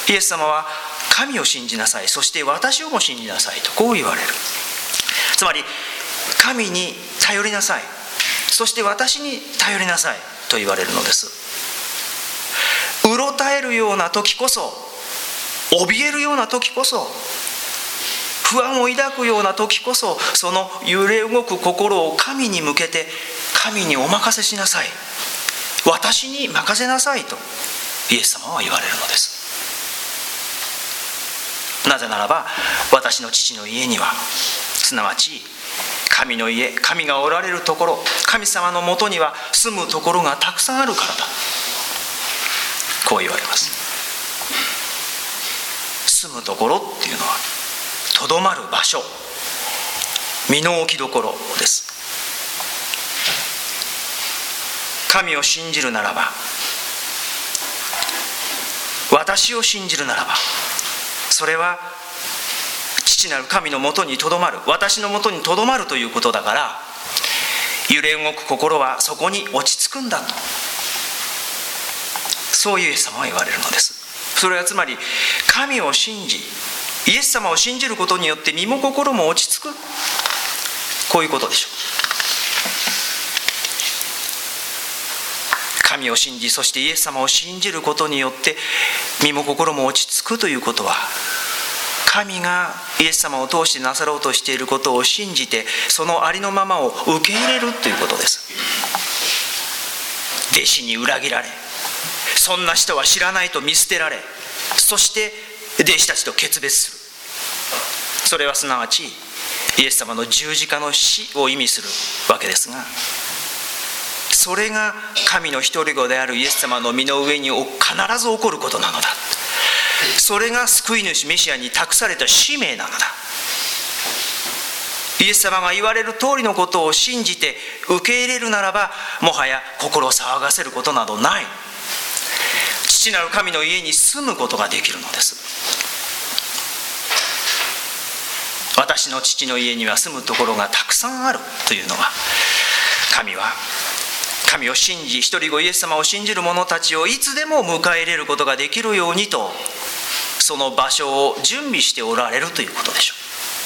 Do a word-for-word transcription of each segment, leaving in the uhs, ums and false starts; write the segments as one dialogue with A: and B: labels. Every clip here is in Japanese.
A: イエス様は神を信じなさい、そして私をも信じなさいとこう言われる。つまり神に頼りなさい、そして私に頼りなさいと言われるのです。うろたえるような時こそ、怯えるような時こそ、不安を抱くような時こそ、その揺れ動く心を神に向けて、神にお任せしなさい、私に任せなさいとイエス様は言われるのです。なぜならば、私の父の家には、すなわち神の家、神がおられるところ、神様のもとには住むところがたくさんあるからだ、こう言われます。住むところっていうのはとどまる場所、身の置きどころです。神を信じるならば、私を信じるならば、それは父なる神のもとにとどまる、私のもとにとどまるということだから、揺れ動く心はそこに落ち着くんだと、そういうイエス様は言われるのです。それはつまり神を信じ、イエス様を信じることによって身も心も落ち着く、こういうことでしょう。神を信じ、そしてイエス様を信じることによって身も心も落ち着くということは、神がイエス様を通してなさろうとしていることを信じて、そのありのままを受け入れるということです。弟子に裏切られ、そんな人は知らないと見捨てられ、そして弟子たちと決別する。それはすなわちイエス様の十字架の死を意味するわけですが、それが神の一人子であるイエス様の身の上に必ず起こることなのだ。それが救い主メシアに託された使命なのだ。イエス様が言われる通りのことを信じて受け入れるならば、もはや心を騒がせることなどない。父なる神の家に住むことができるのです。私の父の家には住むところがたくさんあるというのは、神は神を信じ、一人子イエス様を信じる者たちをいつでも迎え入れることができるようにと、その場所を準備しておられるということでしょ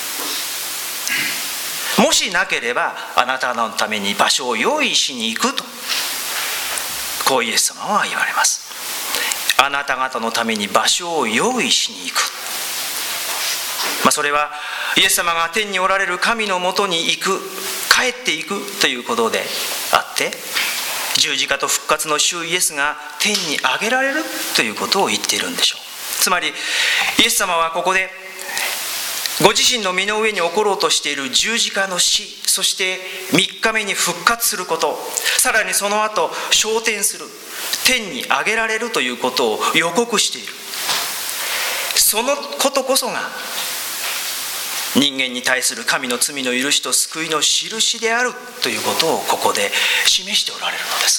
A: う。もしなければ、あなたのために場所を用意しに行くと、こうイエス様は言われます。あなた方のために場所を用意しに行く、まあ、それはイエス様が天におられる神のもとに行く、帰っていくということであって、十字架と復活の主イエスが天に上げられるということを言っているんでしょう。つまりイエス様はここでご自身の身の上に起ころうとしている十字架の死、そしてみっかめに復活すること、さらにその後昇天する、天に上げられるということを予告している。そのことこそが人間に対する神の罪の許しと救いの印であるということをここで示しておられるのです。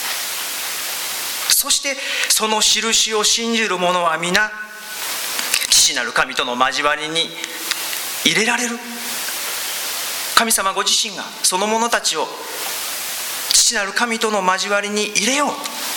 A: そしてその印を信じる者は皆父なる神との交わりに入れられる。神様ご自身がその者たちを父なる神との交わりに入れよう、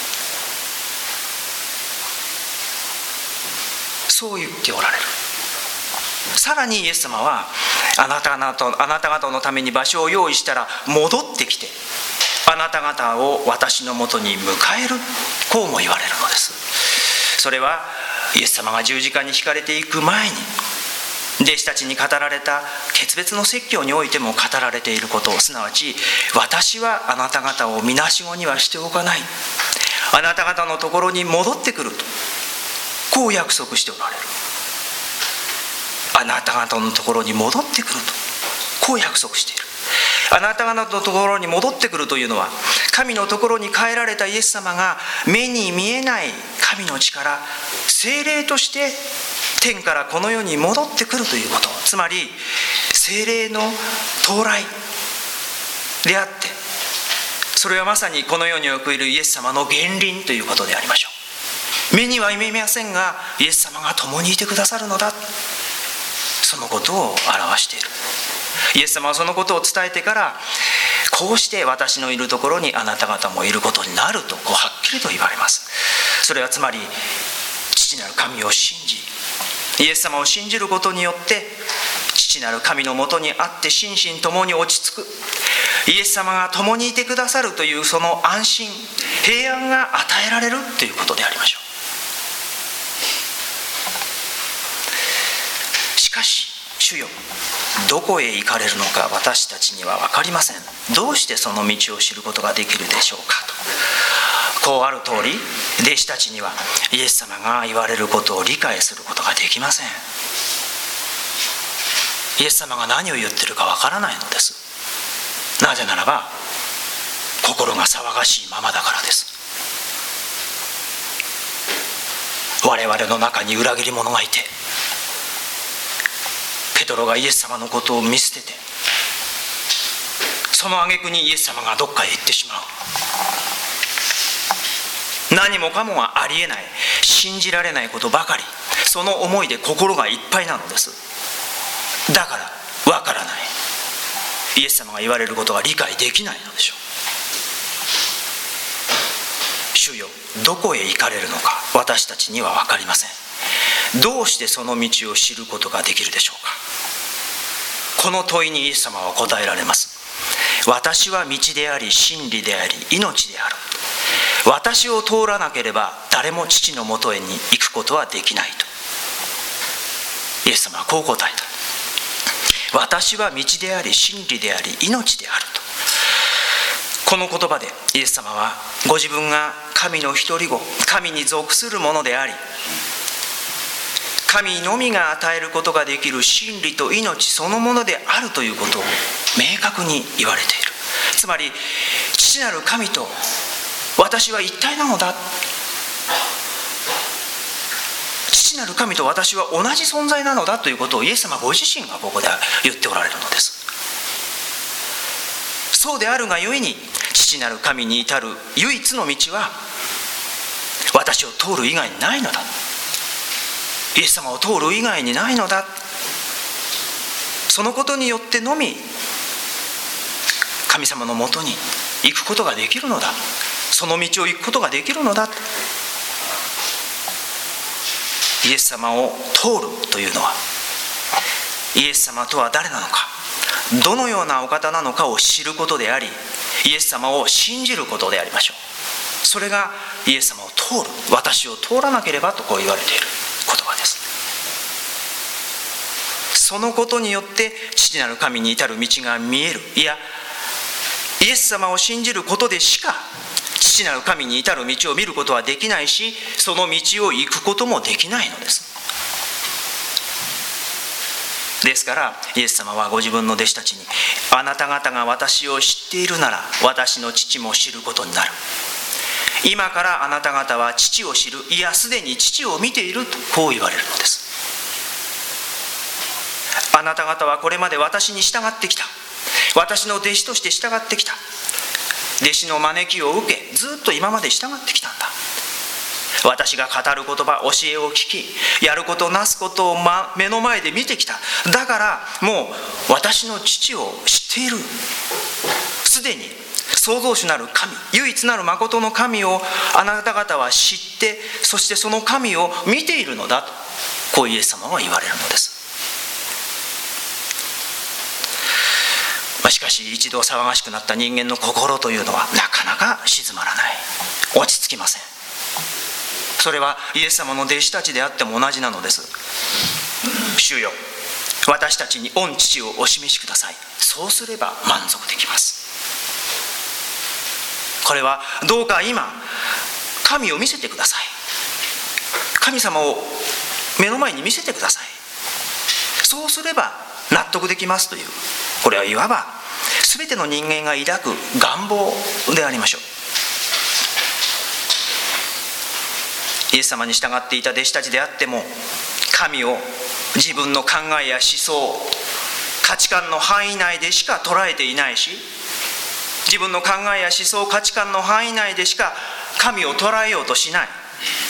A: そう言っておられる。さらにイエス様は、あなた方、あなた方のために場所を用意したら戻ってきて、あなた方を私のもとに迎える、こうも言われるのです。それはイエス様が十字架に引かれていく前に弟子たちに語られた決別の説教においても語られていること、すなわち私はあなた方をみなしごにはしておかない、あなた方のところに戻ってくると、こう約束しておられる。あなた方のところに戻ってくると、こう約束している。あなた方のところに戻ってくるというのは、神のところに帰られたイエス様が目に見えない神の力、聖霊として天からこの世に戻ってくるということ、つまり聖霊の到来であって、それはまさにこの世におけるイエス様の現臨ということでありましょう。目には見えませんが、イエス様が共にいてくださるのだ、そのことを表している。イエス様はそのことを伝えてから、こうして私のいるところにあなた方もいることになると、こうはっきりと言われます。それはつまり父なる神を信じ、イエス様を信じることによって父なる神のもとにあって心身ともに落ち着く、イエス様が共にいてくださるというその安心平安が与えられるということでありましょう。しかし主よ、どこへ行かれるのか私たちには分かりません。どうしてその道を知ることができるでしょうかと、こうある通り弟子たちにはイエス様が言われることを理解することができません。イエス様が何を言ってるか分からないのです。なぜならば心が騒がしいままだからです。我々の中に裏切り者がいて、ペトロがイエス様のことを見捨てて、その挙句にイエス様がどっかへ行ってしまう。何もかもがありえない、信じられないことばかり、その思いで心がいっぱいなのです。だからわからない、イエス様が言われることが理解できないのでしょう。主よ、どこへ行かれるのか私たちには分かりません。どうしてその道を知ることができるでしょうか。この問いにイエス様は答えられます。私は道であり真理であり命である。私を通らなければ誰も父のもとへに行くことはできないと、イエス様はこう答えた。私は道であり真理であり命であると。この言葉でイエス様はご自分が神の独り子、神に属するものであり、神のみが与えることができる真理と命そのものであるということを明確に言われている。つまり父なる神と私は一体なのだ、父なる神と私は同じ存在なのだということをイエス様ご自身がここで言っておられるのです。そうであるがゆえに父なる神に至る唯一の道は私を通る以外にないのだ、イエス様を通る以外にないのだ。そのことによってのみ神様のもとに行くことができるのだ、その道を行くことができるのだ。イエス様を通るというのは、イエス様とは誰なのか、どのようなお方なのかを知ることであり、イエス様を信じることでありましょう。それがイエス様を通る、私を通らなければとこう言われている言葉です。そのことによって父なる神に至る道が見える。いや、イエス様を信じることでしか父なる神に至る道を見ることはできないし、その道を行くこともできないのです。ですからイエス様はご自分の弟子たちに、あなた方が私を知っているなら私の父も知ることになる。今からあなた方は父を知る、いやすでに父を見ているとこう言われるのです。あなた方はこれまで私に従ってきた、私の弟子として従ってきた、弟子の招きを受けずっと今まで従ってきたんだ。私が語る言葉、教えを聞き、やることなすことを、ま、目の前で見てきた。だからもう私の父を知っている。すでに創造主なる神、唯一なる誠の神をあなた方は知って、そしてその神を見ているのだと、こうイエス様は言われるのです。しかし一度騒がしくなった人間の心というのはなかなか静まらない、落ち着きません。それはイエス様の弟子たちであっても同じなのです。主よ、私たちに御父をお示しください。そうすれば満足できます。これはどうか今神を見せてください。神様を目の前に見せてください。そうすれば納得できますという、これはいわば全ての人間が抱く願望でありましょう。イエス様に従っていた弟子たちであっても、神を自分の考えや思想、価値観の範囲内でしか捉えていないし、自分の考えや思想、価値観の範囲内でしか神を捉えようとしない。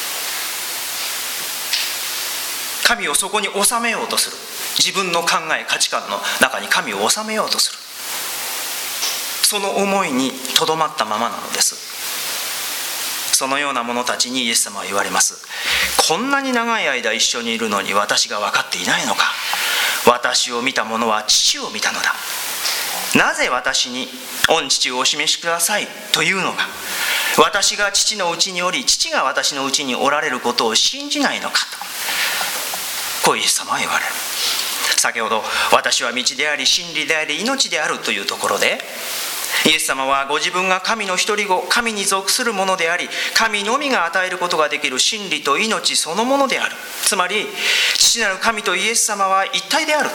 A: 神をそこに収めようとする。自分の考え、価値観の中に神を収めようとする。その思いにとどまったままなのです。 そのような者たちにイエス様は言われます。こんなに長い間一緒にいるのに私が分かっていないのか。私を見た者は父を見たのだ。なぜ私に御父をお示しくださいというのか。私が父のうちにおり、父が私のうちにおられることを信じないのかと、こうイエス様は言われる。先ほど私は道であり真理であり命であるというところで、イエス様はご自分が神の一人子、神に属するものであり、神のみが与えることができる真理と命そのものである。つまり父なる神とイエス様は一体である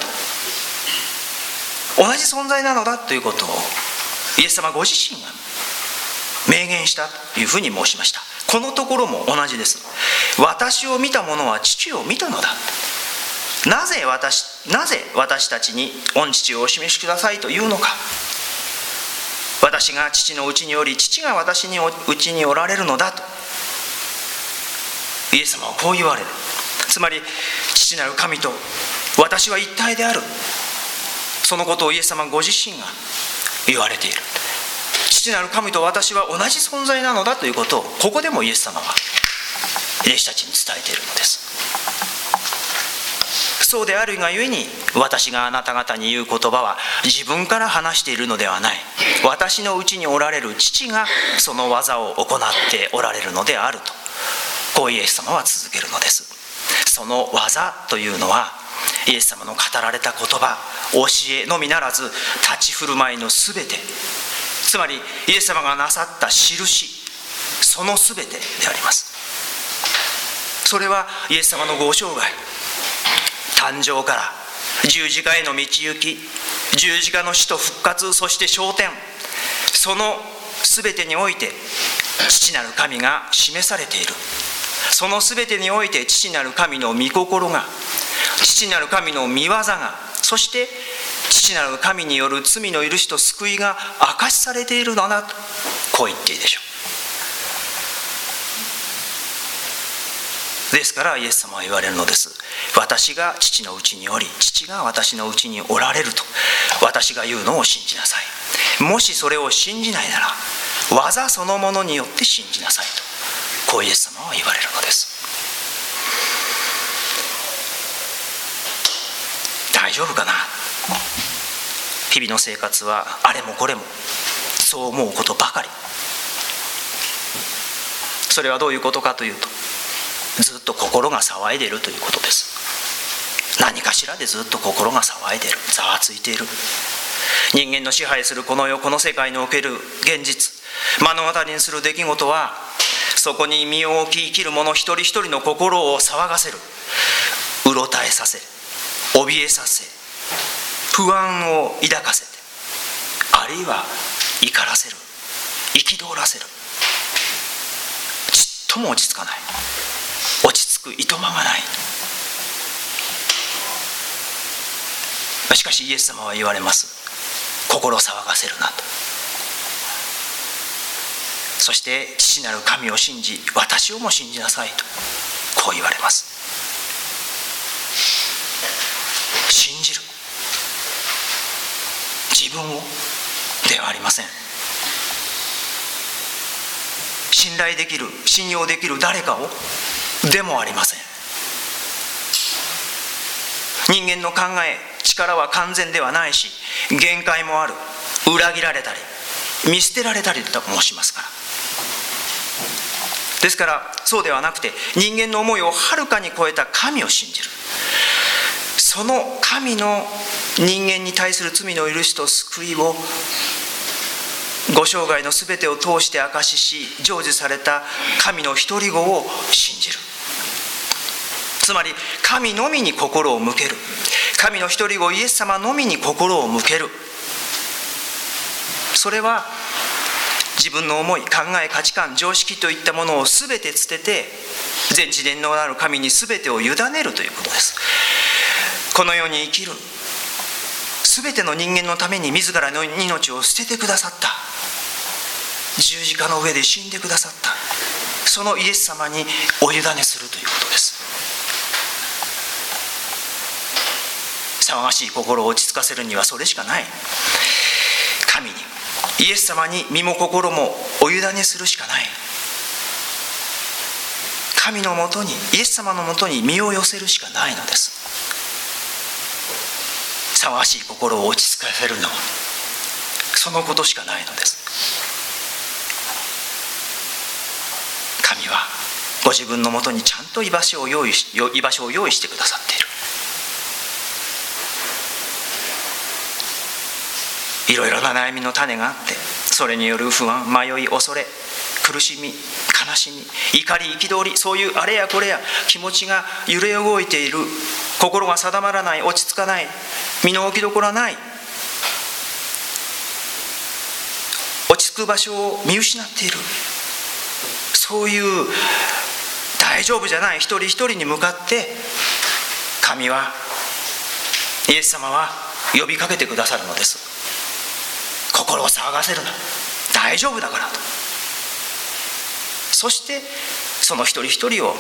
A: と、同じ存在なのだということをイエス様ご自身が明言したというふうに申しました。このところも同じです。私を見た者は父を見たのだ。なぜ 私, なぜ私たちに御父をお示しくださいというのか。私が父のうちにおり、父が私のうちにおられるのだとイエス様はこう言われる。つまり父なる神と私は一体である、そのことをイエス様ご自身が言われている。父なる神と私は同じ存在なのだということを、ここでもイエス様は弟子たちに伝えているのです。そうであるがゆえに、私があなた方に言う言葉は自分から話しているのではない。私のうちにおられる父がその技を行っておられるのであると、こうイエス様は続けるのです。その技というのは、イエス様の語られた言葉、教えのみならず立ち振る舞いのすべて、つまりイエス様がなさった印、そのすべてであります。それはイエス様のご生涯、誕生から十字架への道行き、十字架の死と復活、そして昇天、そのすべてにおいて父なる神が示されている。そのすべてにおいて父なる神の御心が、父なる神の御業が、そして父なる神による罪の許しと救いが明かしされているのだと、こう言っていいでしょう。ですからイエス様は言われるのです。私が父のうちにおり、父が私のうちにおられると、私が言うのを信じなさい。もしそれを信じないなら、技そのものによって信じなさいと、こうイエス様は言われるのです。大丈夫かな。日々の生活はあれもこれもそう思うことばかり。それはどういうことかというと、ずっと心が騒いでいるということです。何かしらでずっと心が騒いでいる、ざわついている。人間の支配するこの世、この世界における現実、目の当たりにする出来事は、そこに身を置き生きる者一人一人の心を騒がせる、うろたえさせ、怯えさせ、不安を抱かせて、あるいは怒らせる、憤らせる。ちっとも落ち着かない、落ち着くいとまがない。しかしイエス様は言われます。心騒がせるなと。そして父なる神を信じ、私をも信じなさいと、こう言われます。信じる、自分をではありません。信頼できる、信用できる誰かをでもありません。人間の考え、力は完全ではないし、限界もある。裏切られたり見捨てられたりと申しますから。ですからそうではなくて、人間の思いをはるかに超えた神を信じる。その神の人間に対する罪の許しと救いをご生涯のすべてを通して証しし、成就された神の一人子を信じる。つまり神のみに心を向ける。神の一人子イエス様のみに心を向ける。それは自分の思い、考え、価値観、常識といったものをすべて捨てて、全知全能なる神にすべてを委ねるということです。この世に生きるすべての人間のために自らの命を捨ててくださった、十字架の上で死んでくださった、そのイエス様にお委ねするということです。騒がしい心を落ち着かせるにはそれしかない。神に、イエス様に身も心もお委ねするしかない。 神のもとに、イエス様のもとに身を寄せるしかないのです。騒がしい心を落ち着かせるのはそのことしかないのです。神はご自分のもとにちゃんと居場所を用意し、居場所を用意してくださっている。いろいろな悩みの種があって、それによる不安、迷い、恐れ、苦しみ、悲しみ、怒り、憤り、そういうあれやこれや気持ちが揺れ動いている、心が定まらない、落ち着かない、身の置きどころはない、落ち着く場所を見失っている、そういう大丈夫じゃない一人一人に向かって神は、イエス様は呼びかけてくださるのです。心を騒がせるな、大丈夫だからと。そしてその一人一人を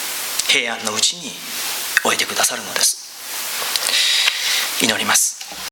A: 平安のうちに置いてくださるのです。祈ります。